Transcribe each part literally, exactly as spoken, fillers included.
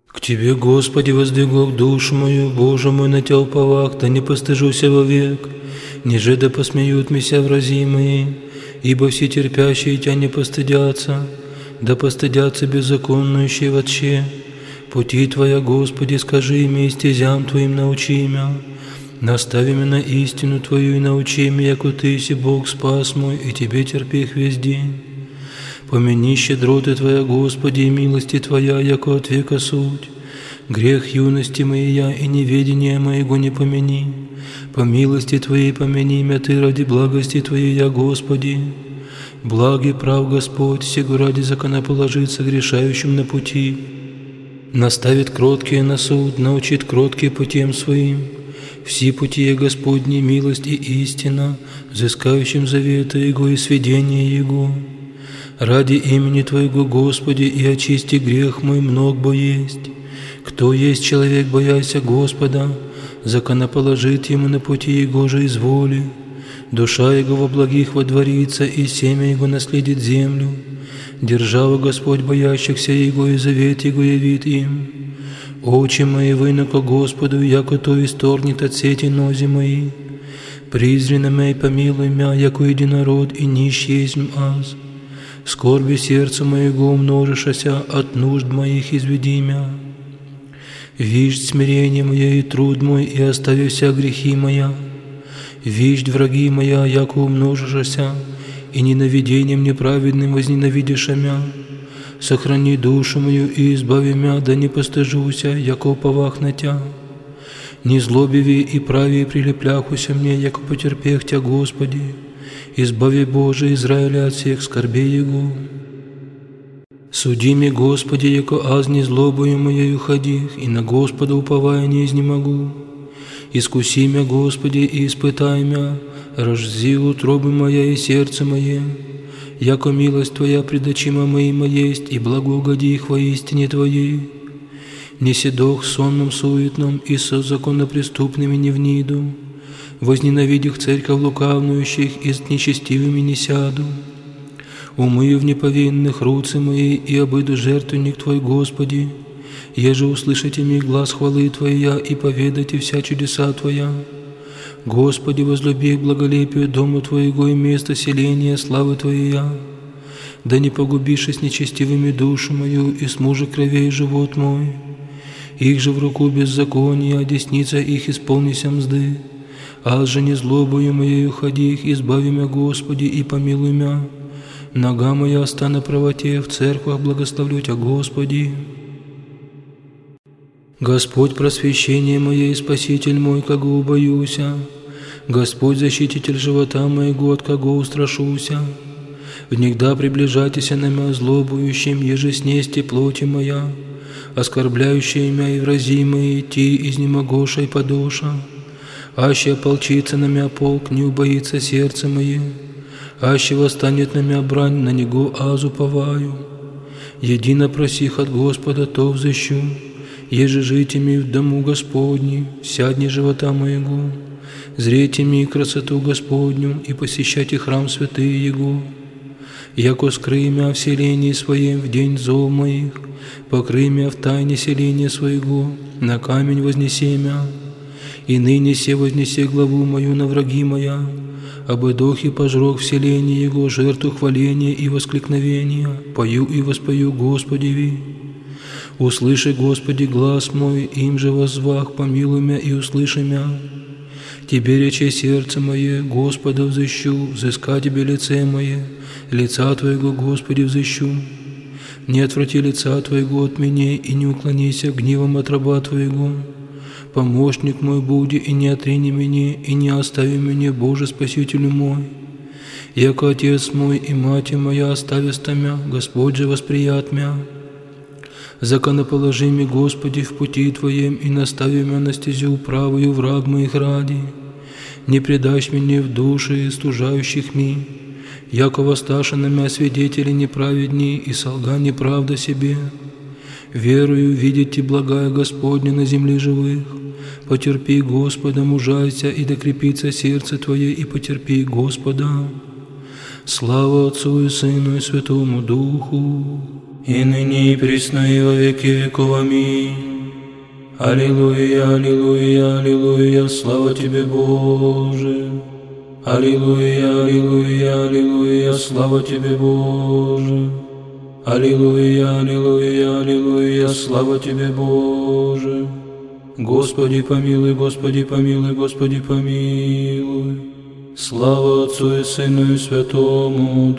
К Тебе, Господи, воздвигу душу мою, Боже мой, на Тя уповах, да не постыжуся вовек, ниже да посмеют меня врази мои, ибо все терпящие Тя не постыдятся, да постыдятся беззаконнующие вообще. Пути Твоя, Господи, скажи мне, и стезям Твоим научи меня. Настави меня на истину Твою и научи меня, яко Ты си Бог спас мой, и Тебе терпех весь день. Помяни щедроты Твоя, Господи, и милости Твоя, яко от века суть. Грех юности моей и неведения моего не помяни. По милости Твоей помяни меня Ты ради благости Твоей, я, Господи. Благ и прав Господь, сего ради законоположиться грешающим на пути. Наставит кроткие на суд, научит кроткие путем своим. Все пути Господни, милость и истина, взыскающим завета Его и сведения Его. Ради имени Твоего, Господи, и очисти грех мой мног бо есть. Кто есть человек, бояся Господа, законоположит ему на пути Его же изволи. Душа Его во благих водворится, и семя Его наследит землю. Держава Господь боящихся Его, и завет Его явит им. Очи мои выноко Господу, яко то исторгнет от сети нози мои. Призри на мя и помилуй мя, яко единород, и нищ есмь аз. Скорби сердца моего умножишася, от нужд моих изведи мя. Виждь смирение мое и труд мой, и остави вся грехи моя. Виждь враги моя, яко умножишася, и ненавидением неправедным возненавидиша мя. Сохрани душу мою и избави мя, да не постыжуся, яко уповах на Тя. Не злобиви и прави прилепляхуся мне, яко потерпех Тя, Господи. Избави, Боже, Израиля от всех скорбей Его. Суди ми, Господи, яко аз не злобою моею ходих, и на Господа уповая не изнемогу. Искуси мя, Господи, и испытай мя, раззи утробы моя и сердце мое. Яко милость Твоя пред очима моима есть, и благоугоди их во истине Твоей. Не седох сонном суетном, и со законопреступными не вниду. Возненавидях церковь лукавнующих, и с нечестивыми не сяду. Умыю в неповинных руцы мои, и обыду жертвенник Твой, Господи. Еже услышите ми глаз хвалы Твоя, и поведайте вся чудеса Твоя. Господи, возлюби к благолепию дому Твоего и место селения славы Твоя. Да не погубишь с нечестивыми душу мою, и с мужа кровей живот мой. Их же в руку беззакония, а десница их исполнися мзды. Аз же не злобою моею ходи их, избави мя, Господи, и помилуй мя. Нога моя ста на правоте, в церквах благословлю Тя, Господи. Господь, просвещение мое и Спаситель мой, кого убоюся. Господь, защититель живота моего, от кого устрашуся. Внегда приближайтеся на мя злобующим, еже снести плоти моя, оскорбляющие мя и врази мои, ти изнемогоша и подоша. Аще ополчится на мя полк, не убоится сердце мое. Аще восстанет на мя брань, на него аз уповаю. Едино просих от Господа, то взыщу. Еже жите ми в дому Господни, сядни живота моего. Зрейте ми красоту Господню, и посещайте храм святый Его. Яко скрый мя в селении своем в день зол моих, покрый мя в тайне селения своего, на камень вознеси мя. И ныне се вознеси главу мою на враги моя, обыдох и пожрок в селении Его жертву хваления и воскликновения, пою и воспою Господеви. Услыши, Господи, глаз мой, им же воззвах, помилуй мя и услыши мя. Тебе рече сердце мое, Господа взыщу, взыска Тебе лице мое, лица Твоего, Господи, взыщу. Не отврати лица Твоего от меня, и не уклонися гневом от раба Твоего. Помощник мой буди, и не отрини меня, и не остави меня, Боже, Спасителю мой. Яко Отец мой и Мать моя остависта мя, Господь же восприят мя. Законоположи ми, Господи, в пути Твоем, и настави мя на стезю правую враг моих ради. Не предашь меня в души стужающих ми, яко воссташа на мя свидетели неправедни, и солга неправда себе. Верую видите благая Господня на земле живых. Потерпи, Господа, мужайся, и докрепится сердце Твое, и потерпи, Господа. Слава Отцу и Сыну и Святому Духу. и ныне и присно и во веки веков. Аминь. Аллилуйя, аллилуйя, аллилуйя, слава Тебе, Боже. Аллилуйя, аллилуйя, аллилуйя, слава Тебе, Боже. Аллилуйя, аллилуйя, аллилуйя, слава Тебе, Боже. Господи помилуй, Господи помилуй, Господи помилуй. Слава Отцу и Сыну и Святому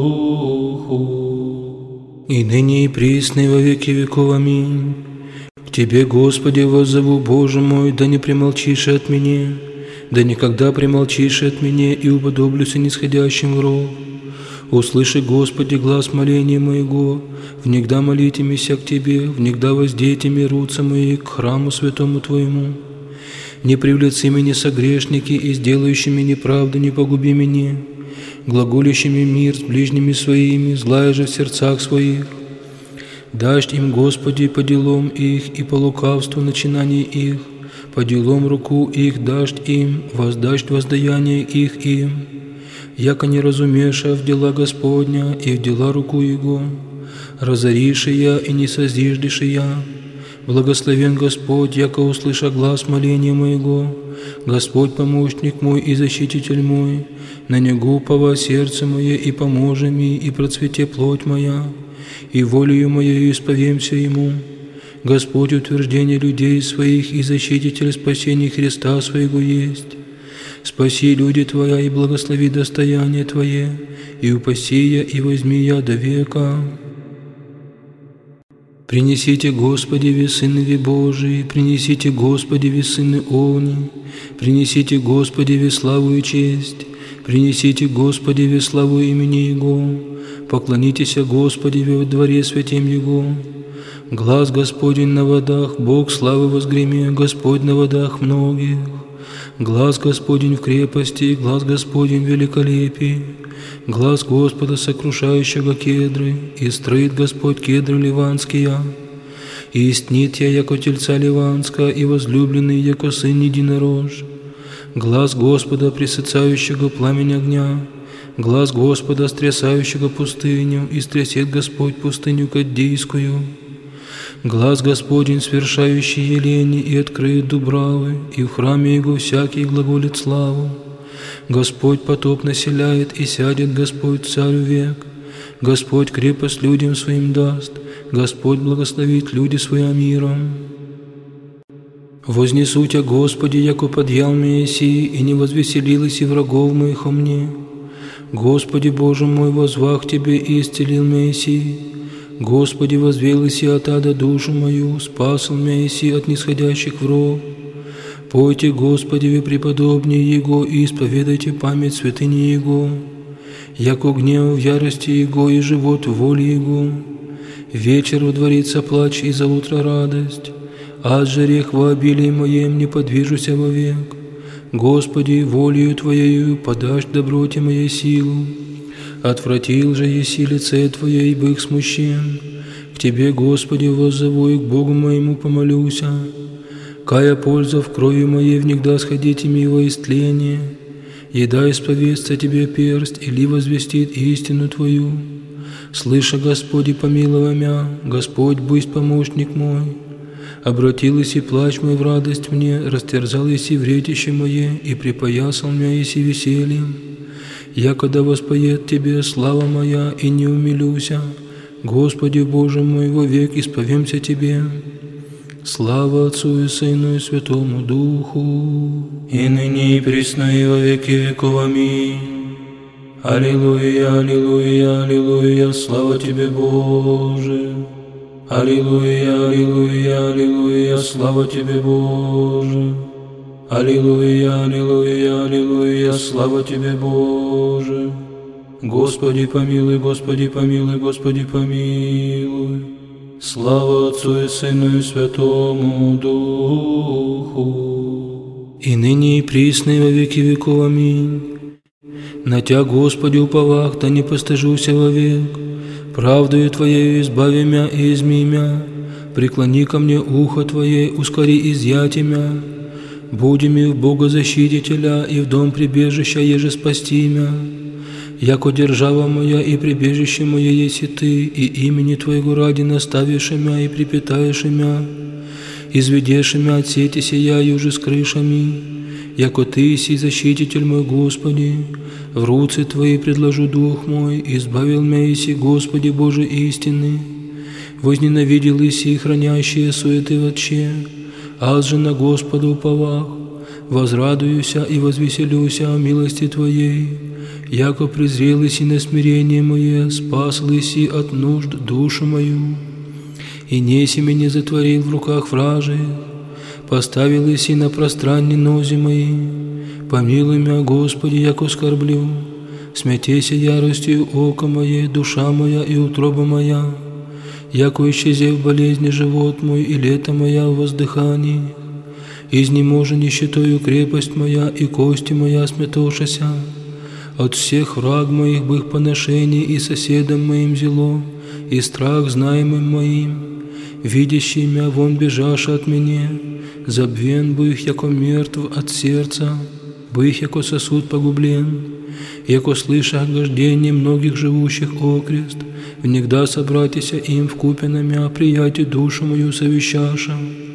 Духу. И ныне и присно и во веки веков. Аминь. К Тебе, Господи, воззову, Боже мой, да не примолчишь от меня, да никогда примолчишь от меня, и уподоблюся нисходящим в ров. Услыши, Господи, глаз моления моего, внегда молите мися к Тебе, внегда воздейте ми руцы мои к храму святому Твоему. Не привлеци меня согрешники, и сделающими неправду не погуби меня, глаголящими мир с ближними своими, злая же в сердцах своих. Дашь им, Господи, по делам их и по лукавству начинаний их, по делам руку их дашь им, воздашь воздаяние их им. Яко не разумеша в дела Господня и в дела руку Его, разориши я и не созиждешь я. Благословен Господь, яко услыша глаз моления моего, Господь помощник мой и защититель мой, на Него упова сердце мое и поможи ми, и процвете плоть моя, и волею моею исповемся Ему. Господь утверждение людей своих и защититель спасения Христа своего есть. Спаси, люди Твоя, и благослови достояние Твое, и упаси я, и возьми я до века. Принесите, Господи, весыны Божии, принесите, Господи, весыны Овни, принесите, Господи, веславу и честь, принесите, Господи, веславу имени Его, поклонитесь, Господи, во дворе святем Его. Глаз Господень на водах, Бог славы возгреми, Господь на водах многих. Глаз Господень в крепости, глаз Господень в великолепии, глаз Господа, сокрушающего кедры, и строит Господь кедры ливанские. И истнит я, яко тельца ливанска, и возлюбленный, яко сын единорож. Глаз Господа, пресыцающего пламень огня, глаз Господа, стрясающего пустыню, и стрясет Господь пустыню Каддийскую. Глаз Господень, свершающий елени, и откроет дубравы, и в храме Его всякий глаголит славу. Господь потоп населяет, и сядет Господь царю век. Господь крепость людям своим даст, Господь благословит люди своим миром. Вознесу Тя, Господи, яко подъял Мессии, и не возвеселилась и врагов моих о мне. Господи, Боже мой, возвах Тебе и исцелил Мессии. Господи, возвелась и от ада душу мою, спасал Мессии от нисходящих враг. Пойте, Господи, вы преподобнее Его, и исповедайте память святыни Его, яко гнев в ярости Его и живот в воле Его. Вечер водворится плач, и за утро радость, ад же рех во обилии моем не подвижуся вовек. Господи, волею Твоею подашь доброте моей силу. Отвратил же еси лице Твое, и бых смущен. К Тебе, Господи, воззову, и к Богу моему помолюся. Кая польза в крови моей, внегда сходите ми во истление. Еда исповестся Тебе перст, или возвестит истину Твою. Слыша, Господи, помилуй мя, Господь, будь помощник мой. Обратил еси плач мой в радость мне, растерзал еси вретище мое, и припоясал мя еси весельем. Якода воспоет Тебе слава моя, и не умилюся, Господи Боже мой, вовек исповемся Тебе. Слава Отцу и Сыну и Святому Духу, и ныне и присно и во веки веков. Аминь. Аллилуйя, аллилуйя, аллилуйя, слава Тебе, Боже. Аллилуйя, аллилуйя, аллилуйя, слава Тебе, Боже. Аллилуйя, аллилуйя, аллилуйя, слава Тебе, Боже. Господи помилуй, Господи помилуй, Господи помилуй. Слава Отцу и Сыну и Святому Духу, и ныне и присно и во веки веков. Аминь. На Тя, Господи, уповах, да не постыжуся вовек. Правдою Твоею избави мя и изми мя. Преклони ко мне ухо Твое, ускори изъятие мя. Будем и в Бога защитителя, и в дом прибежища, еже спасти мя. Яко держава моя и прибежище мое еси Ты, и имени Твоего ради наставишь мя и припитаешь мя, изведешь мя от сети сияю же с крышами, яко Ты си защититель мой, Господи, в руцы Твои предложу дух мой, избавил мя иси, Господи Боже истины, возненавидел иси хранящие суеты вообще, аз же на Господа уповах, возрадуюся и возвеселюся о милости Твоей, яко презрел иси на смирение мое, спас иси от нужд душу мою, и неси меня затворил в руках вражих, поставил иси на пространне нози мои, помилуй мя, Господи, яко скорблю, смятейся яростью око мое, душа моя и утроба моя, яко исчезев болезни живот мой и лето моя в воздыхании, изнеможа нищетою крепость моя и кости моя сметошася, от всех враг моих бых поношений и соседом моим зело, и страх знаемым моим, видящий мя вон бежаша от меня, забвен бых, яко мертв от сердца, бых, яко сосуд погублен, яко слыша огождение многих живущих окрест, внегда собратися им вкупе на мя, прияти душу мою совещаша.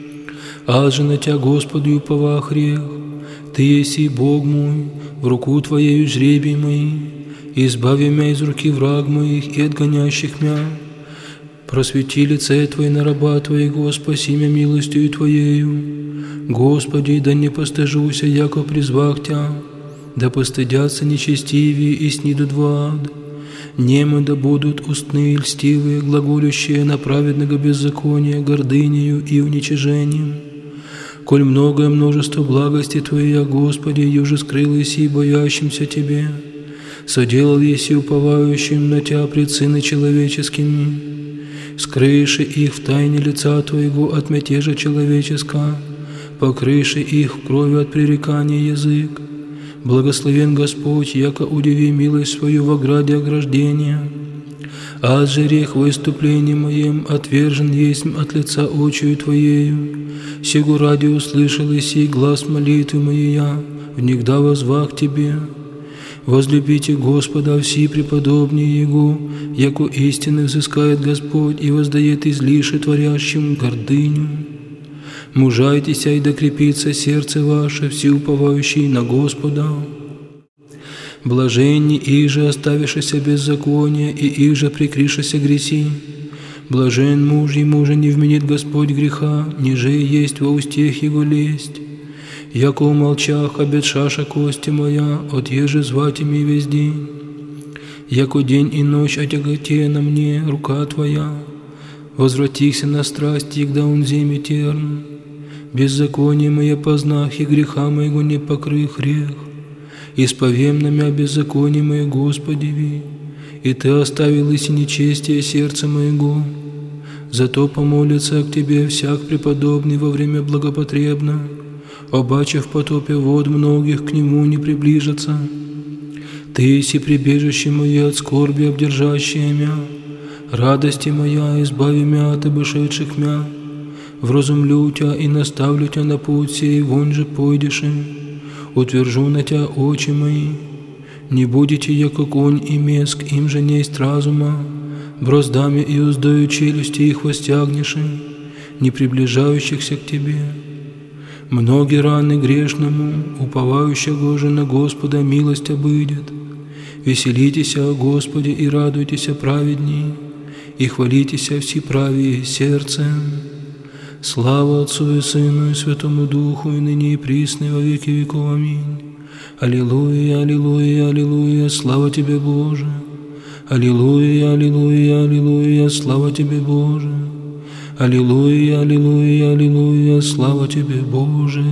Аз же на Тя, Господи, упова хрех, Ты еси Бог мой, в руку Твоею жребий мои, избави мя из руки враг моих и отгонящих мя. Просвети лице Твое на раба Твоего, спаси мя милостью Твоею. Господи, да не постыжуся, яко призвах Тя, да постыдятся нечестивые и снидут в ад. Немы да будут устные льстивые, глаголющие на праведного беззакония, гордынею и уничижением. Коль многое множество благости Твоей, Господи, юже скрыл еси боящимся Тебе, соделал еси уповающим на Тя пред сыны человеческими, скрыши их в тайне лица Твоего от мятежа человеческого, покрыши их в крови от пререкания язык. Благословен Господь, яко удиви милость свою в ограде ограждения. Аз же рех выступлением моем отвержен есть от лица очию Твоею. Сего ради услышал и сей глаз молитвы моей, внегда возвах Тебе. Возлюбите Господа все преподобнее Его, яко истины взыскает Господь и воздает излише творящим гордыню. Мужайтеся и докрепится сердце ваше, все уповающие на Господа. Блаженни их же оставившися беззакония, и их же прикришися греси. Блажен муж, ему же не вменит Господь греха, ниже есть во устех его лесть. Яко умолчах, обетшаша кости моя, от еже звать ими весь день. Яко день и ночь отяготе на мне рука Твоя, возвратихся на страсти, когда он земе терн. Беззаконие мое познах, и греха моего не покры грех. Исповем на мя беззаконие мое, Господи, ви, и Ты оставил и нечестие сердца моего. Зато помолится к Тебе всяк преподобный во время благопотребно, обаче в потопе вод многих к Нему не приближатся. Ты си прибежище мое от скорби обдержащее мя, радости моя, избави мя от обошедших мя. Вразумлю Тя и наставлю Тя на путь сей, вон же пойдешь, утвержу на Тя очи мои. Не будете, яко конь и меск, им же несть разума, броздами и уздою челюсти их востягнешь, не приближающихся к Тебе. Многие раны грешному, уповающего же на Господа милость обыдет. Веселитесь о Господе и радуйтесь праведней, и хвалитесь все правее сердцем. Слава Отцу и Сыну и Святому Духу, и ныне и присно, и во веки веков. Аминь. Аллилуйя, аллилуйя, аллилуйя, слава Тебе, Боже. Аллилуйя, аллилуйя, аллилуйя, слава Тебе, Боже. Аллилуйя, аллилуйя, аллилуйя, слава Тебе, Боже.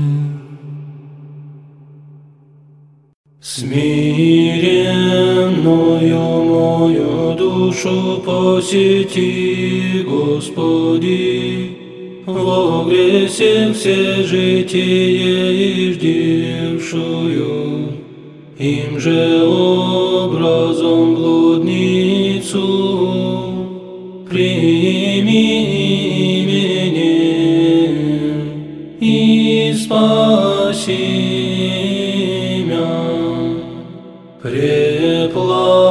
Смиренную мою душу посети, Господи, во гресе все житие иждевшую, им же образом блудницу прими меня и спаси мя. Преплав